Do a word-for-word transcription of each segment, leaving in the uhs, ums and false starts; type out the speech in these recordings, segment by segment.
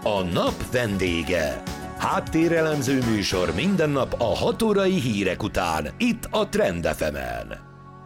A nap vendége. Háttérelemző műsor minden nap a hat órai hírek után, itt a Trend ef emen.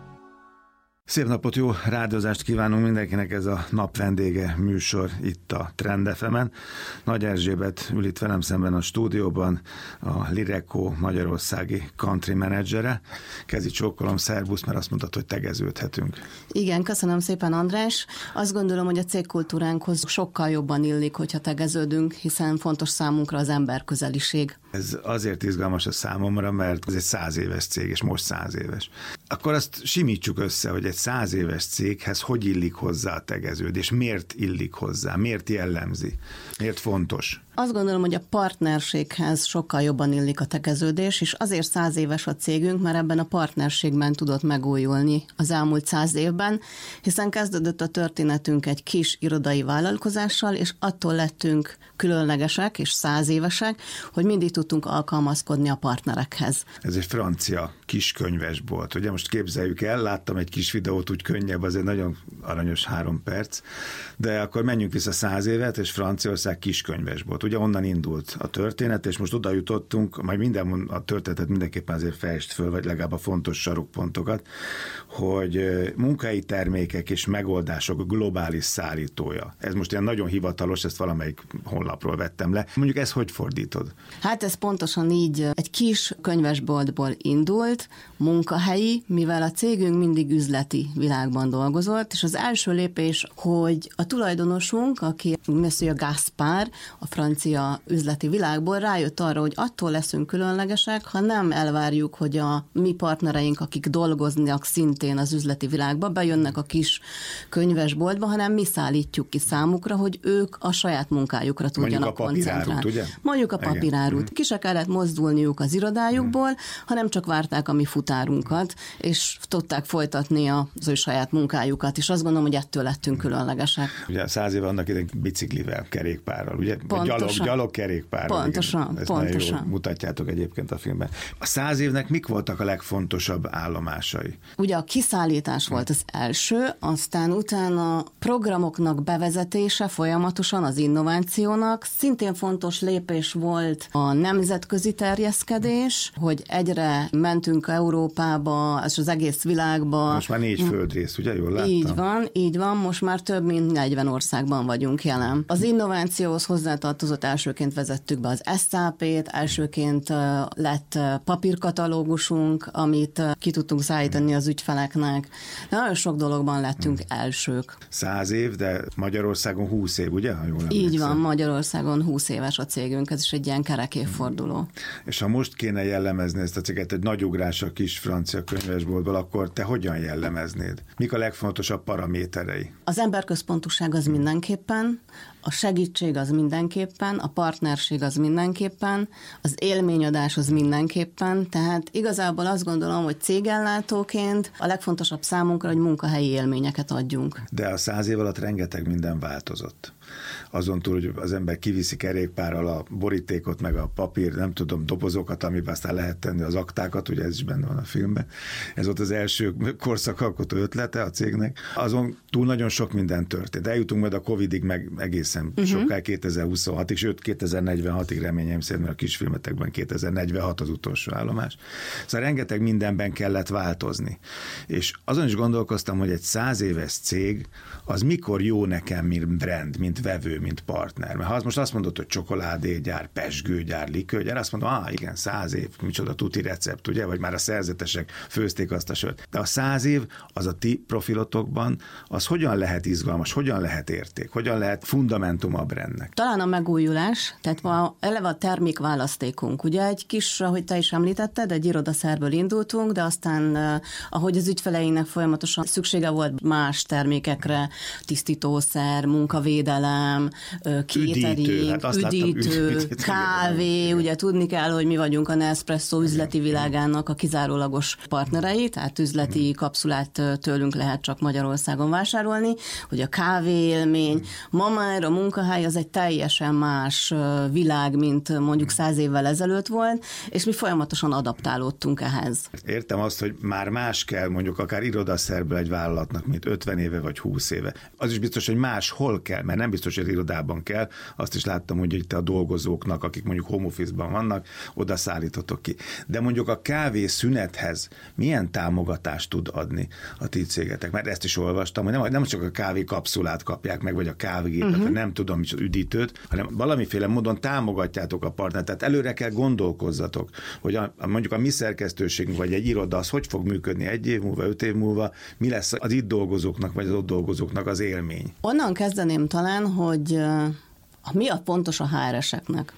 Szép napot, jó rádiózást kívánunk mindenkinek, ez a nap vendége műsor itt a Trend ef emen. Nagy Erzsébet ül itt velem szemben a stúdióban, a Lireko magyarországi country menedzsere. Kezi csókolom, szervusz, mert azt mondtad, hogy tegeződhetünk. Igen, köszönöm szépen, András. Azt gondolom, hogy a cégkultúránkhoz sokkal jobban illik, hogyha tegeződünk, hiszen fontos számunkra az emberközeliség. Ez azért izgalmas a számomra, mert ez egy száz éves cég, és most száz éves. Akkor azt simítsuk össze, hogy egy száz éves céghez hogy illik hozzá a tegeződés, miért illik hozzá, miért jellemzi, miért fontos? Azt gondolom, hogy a partnerséghez sokkal jobban illik a tegeződés, és azért száz éves a cégünk, mert ebben a partnerségben tudott megújulni az elmúlt száz évben, hiszen kezdődött a történetünk egy kis irodai vállalkozással, és attól lettünk különlegesek és száz évesek, hogy mindig tudtunk alkalmazkodni a partnerekhez. Ez egy francia kiskönyvesbolt. Ugye most képzeljük el, láttam egy kis videót, úgy könnyebb, az egy nagyon aranyos három perc, de akkor menjünk vissza száz évet, és Franciaország kiskönyvesbolt. Ugye onnan indult a történet, és most oda jutottunk, majd minden a történetet mindenképpen azért fejtsd föl, vagy legalább a fontos sarokpontokat, hogy munkahelyi termékek és megoldások globális szállítója. Ez most ilyen nagyon hivatalos, ezt valamelyik honlapról vettem le. Mondjuk ezt hogy fordítod? Hát ez pontosan így egy kis könyvesboltból indult, munkahelyi, mivel a cégünk mindig üzleti világban dolgozott, és az első lépés, hogy a tulajdonosunk, aki Monsieur Gaspard, a francia üzleti világból rájött arra, hogy attól leszünk különlegesek, ha nem elvárjuk, hogy a mi partnereink, akik dolgoznak szintén az üzleti világba, bejönnek a kis könyvesboltba, hanem mi szállítjuk ki számukra, hogy ők a saját munkájukra tudjanak koncentrálni. Ugye? Mondjuk a papírárut. Ki se kellett mozdulniuk az irodájukból, hmm. hanem csak várták a mi futárunkat, és tudták folytatni az ő saját munkájukat, és azt gondolom, hogy ettől lettünk különlegesek. Ugye száz éve annak idején biciklivel, kerékpárral, ugye? Gyalog, gyalog kerékpárral. Pontosan, ezt pontosan. Nagyon jól mutatjátok egyébként a filmben. A száz évnek mik voltak a legfontosabb állomásai? Ugye a kiszállítás volt az első, aztán utána programoknak bevezetése folyamatosan az innovációnak. Szintén fontos lépés volt a nemzetközi terjeszkedés, hogy egyre mentünk Európába, és az egész világba. Most már négy földrész, ugye? Jól láttam? Így van, így van, most már több mint negyven országban vagyunk jelen. Az innovációhoz hozzátartozott, elsőként vezettük be az es á pét, elsőként lett papírkatalógusunk, amit ki tudtunk szállítani az ügyfeleknek. Nagyon sok dologban lettünk hmm. elsők. Száz év, de Magyarországon húsz év, ugye? Ha jól emlékszem. Így van, Magyarországon húsz éves a cégünk, ez is egy ilyen kerek évforduló. Hmm. És ha most kéne jellemezni ezt a céget, egy nagy ugrás a kis francia könyvesboltból, akkor te hogyan jellemeznéd? Mik a legfontosabb paraméterei? Az emberközpontúság az mindenképpen, a segítség az mindenképpen, a partnerség az mindenképpen, az élményadás az mindenképpen, tehát igazából azt gondolom, hogy cégellátóként a legfontosabb számunkra, hogy munkahelyi élményeket adjunk. De a száz év alatt rengeteg minden változott. Azon túl, hogy az ember kiviszi kerékpárral a borítékot, meg a papír, nem tudom, dobozokat, amiben aztán lehet tenni az aktákat, ugye ez is benne van a filmben. Ez volt az első korszakalkotó ötlete a cégnek. Azon túl nagyon sok minden történt. Eljutunk majd a Covidig meg egészen uh-huh. sokáig kétezer-huszonhatig, sőt kétezer-negyvenhatig reményeim szerint, mert a kisfilmetekben kétezer-negyvenhat az utolsó állomás. Szóval rengeteg mindenben kellett változni. És azon is gondolkoztam, hogy egy száz éves cég az mikor jó nekem, mint brand, mint vevő, mint partner. Mert ha az most azt mondod, hogy csokoládégyár, pezsgőgyár, likőgyár, azt mondom, ah igen, száz év, micsoda tuti recept, ugye, vagy már a szerzetesek főzték azt a sört. De a száz év, az a ti profilotokban, az hogyan lehet izgalmas, hogyan lehet érték, hogyan lehet fundamentum a brandnek? Talán a megújulás, tehát ma eleve a termékválasztékunk. Ugye egy kis, ahogy te is említetted, egy irodaszerből indultunk, de aztán, ahogy az ügyfeleinknek folyamatosan szüksége volt más termékekre, tisztítószer, munkavédelem, catering, hát üdítő, üdítő, kávé, ugye tudni kell, hogy mi vagyunk a Nespresso üzleti világának a kizárólagos partnerei, tehát üzleti kapszulát tőlünk lehet csak Magyarországon vásárolni, hogy a kávé élmény. Ma már a munkahely az egy teljesen más világ, mint mondjuk száz évvel ezelőtt volt, és mi folyamatosan adaptálódtunk ehhez. Értem azt, hogy már más kell mondjuk akár irodaszerből egy vállalatnak, mint ötven éve vagy húsz éve. Az is biztos, hogy máshol kell, mert nem biztos, hogy az irodában kell. Azt is láttam, hogy itt a dolgozóknak, akik mondjuk home office-ban vannak, oda szállítotok ki. De mondjuk a kávé szünethez milyen támogatást tud adni a ti cégetek? Mert ezt is olvastam, hogy nem, nem csak a kávé kapszulát kapják meg, vagy a kávégépet, uh-huh. vagy nem tudom, micsoda üdítőt, hanem valamiféle módon támogatjátok a partnert. Tehát előre kell gondolkozzatok, hogy a, mondjuk a mi szerkesztőségünk, vagy egy iroda, az hogy fog működni egy év múlva, öt év múlva, mi lesz az itt dolgozóknak, vagy az ott dolgozóknak az élmény? Onnan kezdeném talán, hogy mi a fontos a há er eseknek.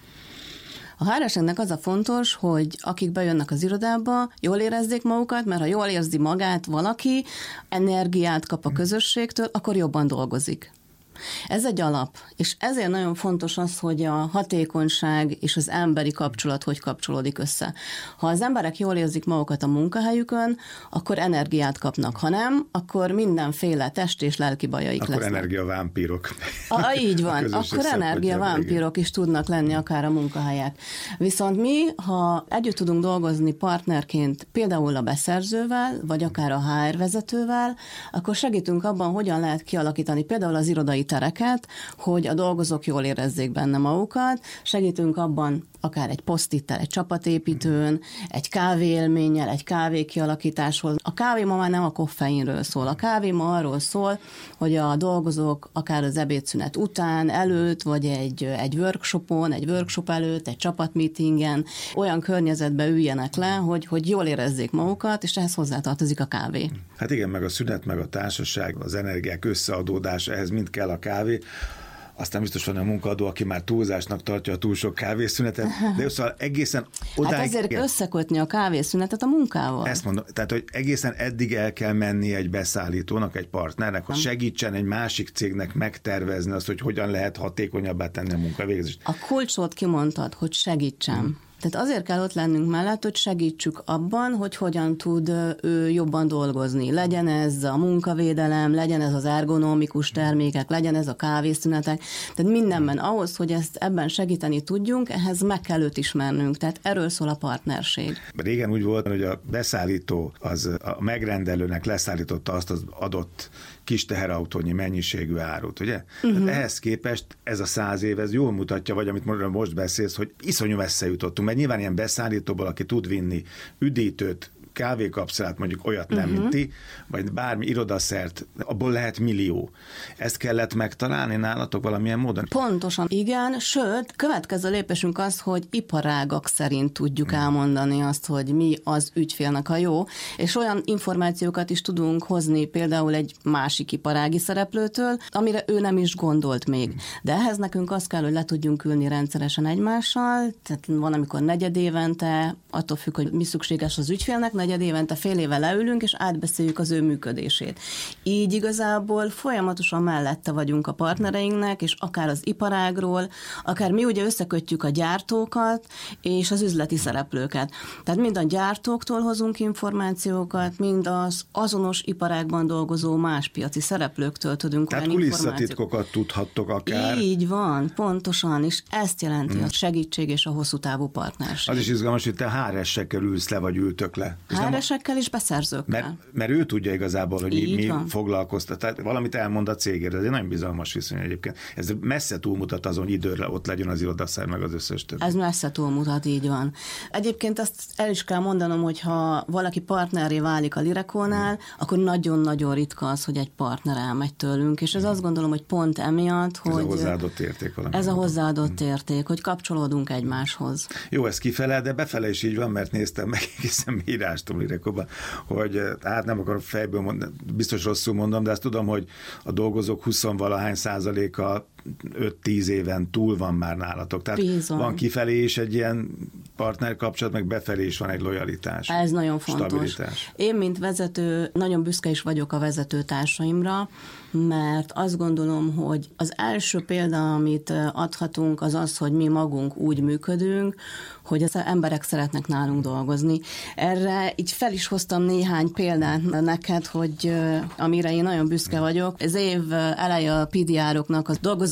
A há er eseknek az a fontos, hogy akik bejönnek az irodába, jól érezzék magukat, mert ha jól érzi magát valaki, energiát kap a közösségtől, akkor jobban dolgozik. Ez egy alap, és ezért nagyon fontos az, hogy a hatékonyság és az emberi kapcsolat hogy kapcsolódik össze. Ha az emberek jól érzik magukat a munkahelyükön, akkor energiát kapnak, ha nem, akkor mindenféle test és lelki bajaik akkor lesznek. Akkor energiavámpírok. A, így van, akkor energiavámpírok is tudnak lenni akár a munkahelyek. Viszont mi, ha együtt tudunk dolgozni partnerként, például a beszerzővel, vagy akár a há er vezetővel, akkor segítünk abban, hogyan lehet kialakítani például az irodai tereket, hogy a dolgozók jól érezzék benne magukat, segítünk abban akár egy posztittel, egy csapatépítőn, egy kávéélménnyel, egy kávé kialakításhoz. A kávé ma már nem a koffeinről szól. A kávé ma arról szól, hogy a dolgozók akár az ebédszünet után, előtt, vagy egy, egy workshopon, egy workshop előtt, egy csapatmeetingen olyan környezetbe üljenek le, hogy, hogy jól érezzék magukat, és ehhez hozzátartozik a kávé. Hát igen, meg a szünet, meg a társaság, az energiák összeadódása, ehhez mind kell a kávé. Aztán biztos van a munkaadó, aki már túlzásnak tartja a túl sok kávészünetet, de szóval egészen odáig... Hát ezért igen. Összekötni a kávészünetet a munkával. Ezt mondom, tehát hogy egészen eddig el kell menni egy beszállítónak, egy partnernek, hogy segítsen egy másik cégnek megtervezni azt, hogy hogyan lehet hatékonyabbá tenni a munkavégzést. A kulcsot kimondtad, hogy segítsem. Hmm. Tehát azért kell ott lennünk mellett, hogy segítsük abban, hogy hogyan tud ő jobban dolgozni. Legyen ez a munkavédelem, legyen ez az ergonomikus termékek, legyen ez a kávészünetek. Tehát mindenben ahhoz, hogy ezt ebben segíteni tudjunk, ehhez meg kell őt ismernünk. Tehát erről szól a partnerség. Régen úgy volt, hogy a beszállító az a megrendelőnek leszállította azt az adott kis teherautónyi mennyiségű árut, ugye? Uh-huh. Tehát ehhez képest ez a száz év, ez jól mutatja, vagy amit most beszélsz, hogy iszonyú messze jutottunk, mert nyilván ilyen beszállítóból, aki tud vinni üdítőt, kávékapszulát, mondjuk olyat nem, uh-huh. mint ti, vagy bármi irodaszert, abból lehet millió. Ezt kellett megtalálni nálatok valamilyen módon? Pontosan, igen, sőt, következő lépésünk az, hogy iparágak szerint tudjuk uh-huh. elmondani azt, hogy mi az ügyfélnek a jó, és olyan információkat is tudunk hozni például egy másik iparági szereplőtől, amire ő nem is gondolt még. Uh-huh. De ehhez nekünk az kell, hogy le tudjunk ülni rendszeresen egymással, tehát van, amikor negyed évente, attól függ, hogy mi szükséges az ügyfélnek, negyed évente, fél éve leülünk, és átbeszéljük az ő működését. Így igazából folyamatosan mellette vagyunk a partnereinknek, és akár az iparágról, akár mi ugye összekötjük a gyártókat és az üzleti szereplőket. Tehát mind a gyártóktól hozunk információkat, mind az azonos iparágban dolgozó más piaci szereplőktől tudunk Tehát olyan információkat. Tehát kulisszatitkokat tudhattok akár. Így van, pontosan, és ezt jelenti hmm. a segítség és a hosszú távú partnerség. Az is izgalmas, hogy te há er esekkel ülsz le, vagy ültök le. há er esekkel és beszerzőkkel. Mert, mert ő tudja igazából, hogy mi, mi foglalkoztat. Tehát valamit elmond a cégért, ez egy nagyon bizalmas viszony egyébként. Ez messze túlmutat azon időre, ott legyen az irodaszer meg az összes többi. Ez messze túlmutat, így van. Egyébként azt el is kell mondanom, hogy ha valaki partnerré válik a Lirekónál, hmm. akkor nagyon-nagyon ritka az, hogy egy partner elmegy tőlünk, és ez hmm. azt gondolom, hogy pont emiatt, ez hogy... Ez a hozzáadott érték valami. Ez a hozzáadott hmm. érték, hogy kapcsolódunk egymáshoz. Jó, ez kifele, de befele is így van, mert néztem meg egészen írástom Lirekóban, hogy hát nem akarom fejből mondani, biztos rosszul mondom, de azt tudom, hogy a dolgozók huszonvalahány százaléka öt-tíz éven túl van már nálatok. Tehát Bízom. Van kifelé is egy ilyen partnerkapcsolat, meg befelé is van egy lojalitás. Ez nagyon fontos. Stabilitás. Én, mint vezető, nagyon büszke is vagyok a vezetőtársaimra, mert azt gondolom, hogy az első példa, amit adhatunk, az az, hogy mi magunk úgy működünk, hogy az emberek szeretnek nálunk dolgozni. Erre így fel is hoztam néhány példát neked, hogy amire én nagyon büszke vagyok. Ez év eleje a pé dé er-oknak a dolgozói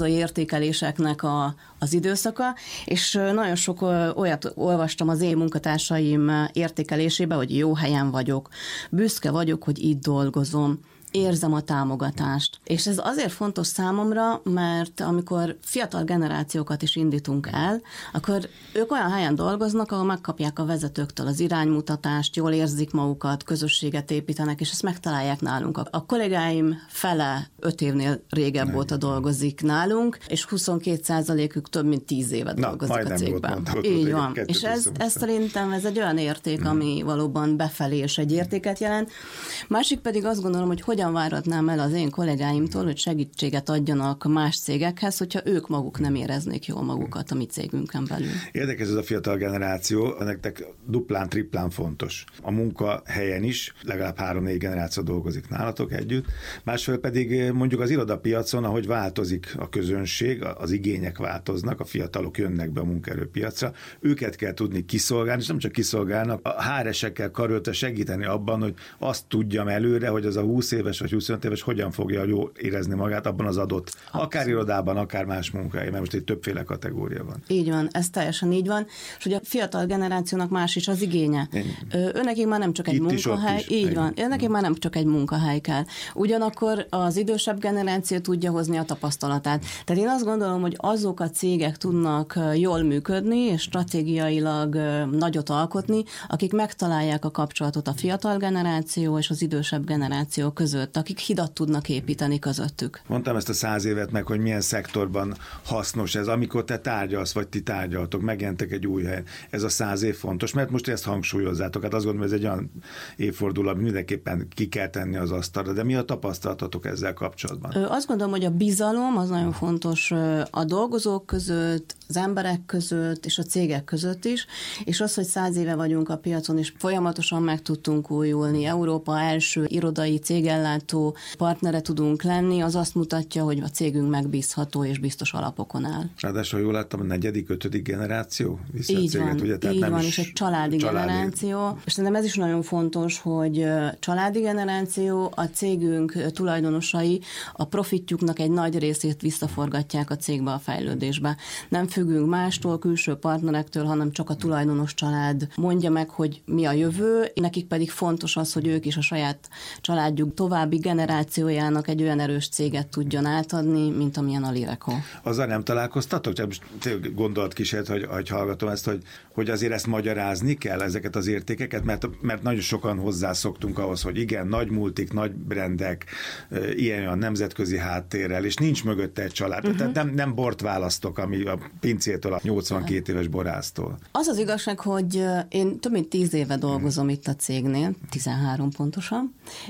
változó értékeléseknek a, az időszaka, és nagyon sok olyat olvastam az én munkatársaim értékelésébe, hogy jó helyen vagyok, büszke vagyok, hogy itt dolgozom, érzem a támogatást. És ez azért fontos számomra, mert amikor fiatal generációkat is indítunk el, akkor ők olyan helyen dolgoznak, ahol megkapják a vezetőktől az iránymutatást, jól érzik magukat, közösséget építenek, és ezt megtalálják nálunk. A kollégáim fele öt évnél régebb óta dolgozik nálunk, és huszonkét százalékük több mint tíz éve dolgozik a cégben. Így van. És ez, ez szerintem ez egy olyan érték, ami valóban befelé és egy értéket jelent. Másik pedig azt gondolom, hogy hogyan várhatnám el az én kollégáimtól, hogy segítséget adjanak más cégekhez, hogyha ők maguk nem éreznék jól magukat a mi cégünkön belül. Érdekes ez a fiatal generáció, nektek duplán, triplán fontos. A munkahelyen is legalább három-négy generáció dolgozik nálatok együtt, másfél pedig mondjuk az irodapiacon, ahogy változik a közönség, az igények változnak, a fiatalok jönnek be a munkaerőpiacra, őket kell tudni kiszolgálni, és nem csak kiszolgálnak, a há er esekkel karöltve segíteni abban, hogy azt tudjam előre, hogy az a húsz éves vagy huszonöt éves hogyan fogja jól érezni magát abban az adott, Abszolút. akár irodában, akár más munkahelyen, mert most egy többféle kategória van. Így van, ez teljesen így van, és ugye a fiatal generációnak más is az igénye. Őnekik már nem csak egy Itt munkahely, is, így van, őnekik már nem csak egy munkahely kell. Ugyanakkor az idősebb generáció tudja hozni a tapasztalatát. Tehát én azt gondolom, hogy azok a cégek tudnak jól működni, és stratégiailag nagyot alkotni, akik megtalálják a kapcsolatot a fiatal generáció és az idősebb generáció között, akik hidat tudnak építeni közöttük. Mondtam ezt a száz évet meg, hogy milyen szektorban hasznos ez, amikor te tárgyalsz, vagy ti tárgyaltok, megjelentek egy új helyen. Ez a száz év fontos, mert most ezt hangsúlyozzátok. Hát azt gondolom, hogy ez egy olyan évforduló, amit mindenképpen ki kell tenni az asztalra. De mi a tapasztalatatok ezzel kapcsolatban? Ö, azt gondolom, hogy a bizalom az nagyon fontos a dolgozók között, az emberek között és a cégek között is, és az, hogy száz éve vagyunk a piacon, és folyamatosan meg tudtunk újulni. Európa első irodai cégellátó partnere tudunk lenni, az azt mutatja, hogy a cégünk megbízható és biztos alapokon áll. Ráadásul jól láttam, a negyedik, ötödik generáció viszi a így céget, van, ugye? Tehát így nem van, is és egy családi, családi generáció. És szerintem ez is nagyon fontos, hogy családi generáció, a cégünk tulajdonosai a profitjuknak egy nagy részét visszaforgatják a cégbe, a fejlődésbe. Nem függünk mástól, külső partnerektől, hanem csak a tulajdonos család mondja meg, hogy mi a jövő, nekik pedig fontos az, hogy ők is a saját családjuk további generációjának egy olyan erős céget tudjon átadni, mint amilyen a Lireco. Azzal nem találkoztatok? Csak most gondolat kísért, hogy, hogy hallgatom ezt, hogy, hogy azért ezt magyarázni kell, ezeket az értékeket, mert, mert nagyon sokan hozzászoktunk ahhoz, hogy igen, nagy multik, nagy brandek, ilyen olyan nemzetközi háttérrel, és nincs mögötte egy család. Uh-huh. Tehát nem, nem bort választok, ami a pincétől a nyolcvankét éves borásztól. Az az igazság, hogy én több mint tíz éve dolgozom uh-huh. itt a cégnél, tizenhárom pontosan,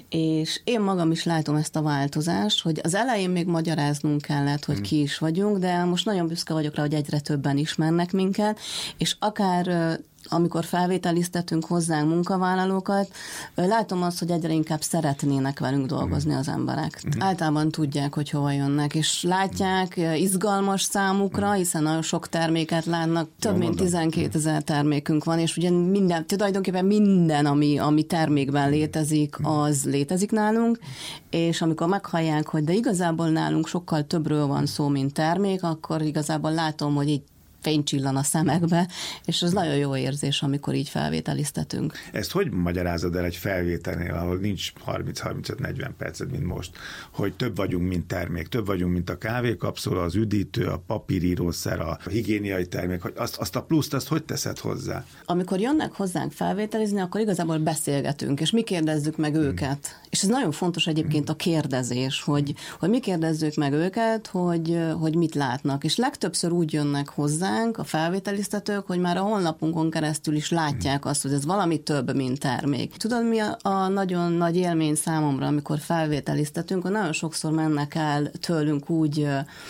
és én magam is látom ezt a változást, hogy az elején még magyaráznunk kellett, hogy ki is vagyunk, de most nagyon büszke vagyok rá, hogy egyre többen ismernek minket, és akár amikor felvételiztetünk hozzánk munkavállalókat, látom azt, hogy egyre inkább szeretnének velünk dolgozni az emberek. Mm. Általában tudják, hogy hova jönnek, és látják, izgalmas számukra, hiszen nagyon sok terméket látnak, több mint tizenkétezer termékünk van, és ugye minden, tulajdonképpen minden, ami, ami termékben létezik, az létezik nálunk, és amikor meghallják, hogy de igazából nálunk sokkal többről van szó, mint termék, akkor igazából látom, hogy így fénycsillan a szemekbe, és ez nagyon jó érzés, amikor így felvételiztetünk. Ezt hogy magyarázod el egy felvételnél, ahol nincs harminc-harmincöt-negyven percet, mint most, hogy több vagyunk, mint termék, több vagyunk, mint a kávékapszula, az üdítő, a papírírószer, a higiéniai termék, hogy azt, azt a pluszt, azt hogy teszed hozzá? Amikor jönnek hozzánk felvételizni, akkor igazából beszélgetünk, és mi kérdezzük meg hmm. őket. És ez nagyon fontos egyébként a kérdezés, hogy, hogy mi kérdezzük meg őket, hogy, hogy mit látnak. És legtöbbször úgy jönnek hozzá, a felvételiztetők, hogy már a honlapunkon keresztül is látják azt, hogy ez valami több, mint termék. Tudod, mi a, a nagyon nagy élmény számomra, amikor felvételiztetünk, hogy nagyon sokszor mennek el tőlünk úgy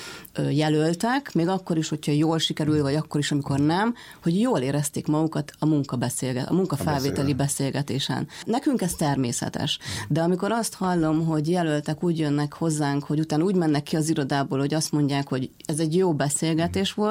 jelöltek, még akkor is, hogyha jól sikerül, vagy akkor is, amikor nem, hogy jól érezték magukat a munkabeszélget, a munkafelvételi beszélgetésen. Nekünk ez természetes, de amikor azt hallom, hogy jelöltek úgy jönnek hozzánk, hogy utána úgy mennek ki az irodából, hogy azt mondják, hogy ez egy jó beszélgetés volt,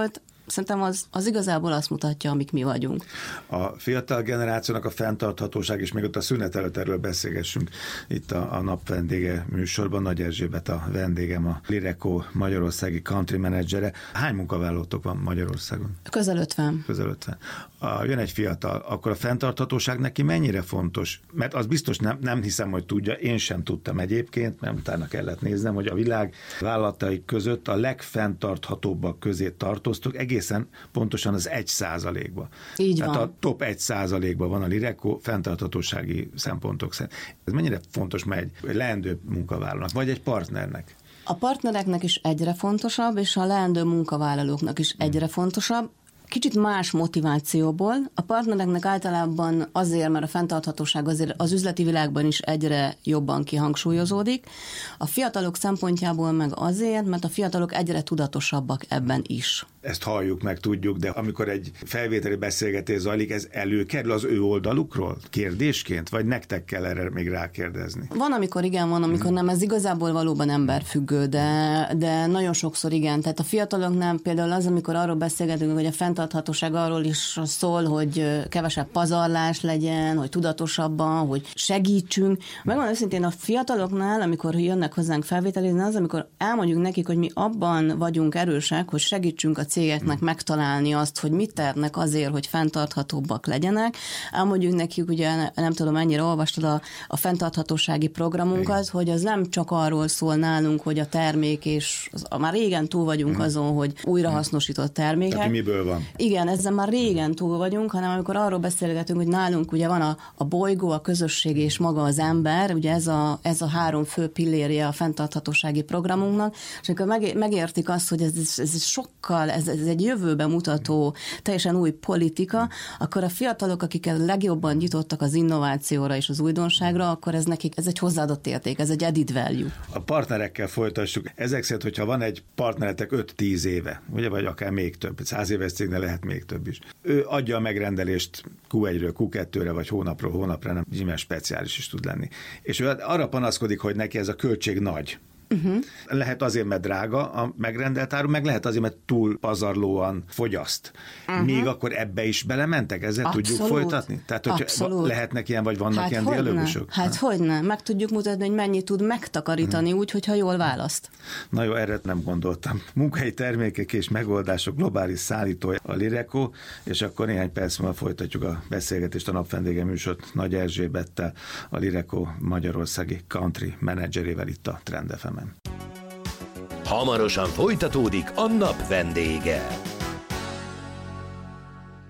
szerintem az, az igazából azt mutatja, amik mi vagyunk. A fiatal generációnak a fenntarthatóság, és még ott a szünet előtt erről beszélgessünk itt a, a nap vendége műsorban. Nagy Erzsébet a vendégem, a Lyreco magyarországi country menedzsere. Hány munkavállalótok van Magyarországon? Közel ötven. Közel ötven. A, jön egy fiatal, akkor a fenntarthatóság neki mennyire fontos? Mert az biztos nem, nem hiszem, hogy tudja, én sem tudtam egyébként, mert utána kellett néznem, hogy a világ vállalatai között a legfenntarthatóbbak közé tartoztok, egészen pontosan az egy százalékba. Így Tehát van. a top egy százalékban van a Lyreco fenntarthatósági szempontok szerint. Ez mennyire fontos már egy leendő munkavállalónak, vagy egy partnernek? A partnereknek is egyre fontosabb, és a leendő munkavállalóknak is egyre fontosabb. Kicsit más motivációból. A partnereknek általában azért, mert a fenntarthatóság azért az üzleti világban is egyre jobban kihangsúlyozódik. A fiatalok szempontjából meg azért, mert a fiatalok egyre tudatosabbak ebben is. Ezt halljuk meg, tudjuk, de amikor egy felvételi beszélgetés zajlik, ez előkerül az ő oldalukról kérdésként, vagy nektek kell erre még rákérdezni? Van, amikor igen, van, amikor nem. Ez igazából valóban emberfüggő, de, de nagyon sokszor igen. Tehát a fiataloknál például az, amikor arról beszélgetünk, hogy a fenntarthatóság arról is szól, hogy kevesebb pazarlás legyen, hogy tudatosabban, hogy segítsünk. Megmondom őszintén, a fiataloknál, amikor jönnek hozzánk felvételizni, az, amikor elmondjuk nekik, hogy mi abban vagyunk erősek, hogy segítsünk a cégeknek megtalálni azt, hogy mit tehetnek azért, hogy fenntarthatóbbak legyenek. Elmondjuk nekik, ugye nem tudom, mennyire olvastad a, a fenntarthatósági programunkat, igen, hogy az nem csak arról szól nálunk, hogy a termék, és az, már régen túl vagyunk azon, hogy újrahasznosított termékek. Tehát miből van? Igen, ezzel már régen túl vagyunk, hanem amikor arról beszélgetünk, hogy nálunk ugye van a, a bolygó, a közösség és maga az ember, ugye ez a, ez a három fő pillérje a fenntarthatósági programunknak, és amikor meg, megértik azt, hogy ez, ez sokkal, ez, ez egy jövőbe mutató, teljesen új politika, akkor a fiatalok, akik legjobban nyitottak az innovációra és az újdonságra, akkor ez nekik, ez egy hozzáadott érték, ez egy added value. A partnerekkel folytassuk. Ezek szerint, hogyha van egy partneretek öt-tíz éve, ugye, vagy akár még több, száz éves cégnél lehet még több is. Ő adja a megrendelést kú egyről kú kettőre, vagy hónapról hónapra, nem nyilván speciális is tud lenni. És ő arra panaszkodik, hogy neki ez a költség nagy. Uh-huh. Lehet azért, mert drága a megrendelt áru, meg lehet azért, mert túl pazarlóan fogyaszt. Uh-huh. Még akkor ebbe is belementek? Ezzel Abszolút. Tudjuk folytatni? Tehát, hogy Abszolút. Lehetnek ilyen, vagy vannak hát ilyen dialógusok? Hát ha? Hogyne. Meg tudjuk mutatni, hogy mennyit tud megtakarítani uh-huh. úgy, hogyha jól választ. Na jó, erre nem gondoltam. Munkahelyi termékek és megoldások globális szállítója a Lyreco, és akkor néhány perc múlva folytatjuk a beszélgetést a napvendége műsort Nagy Erzsébettel, a Lyreco magyarországi country menedzserével itt a Trend ef emen. Hamarosan folytatódik a nap vendége.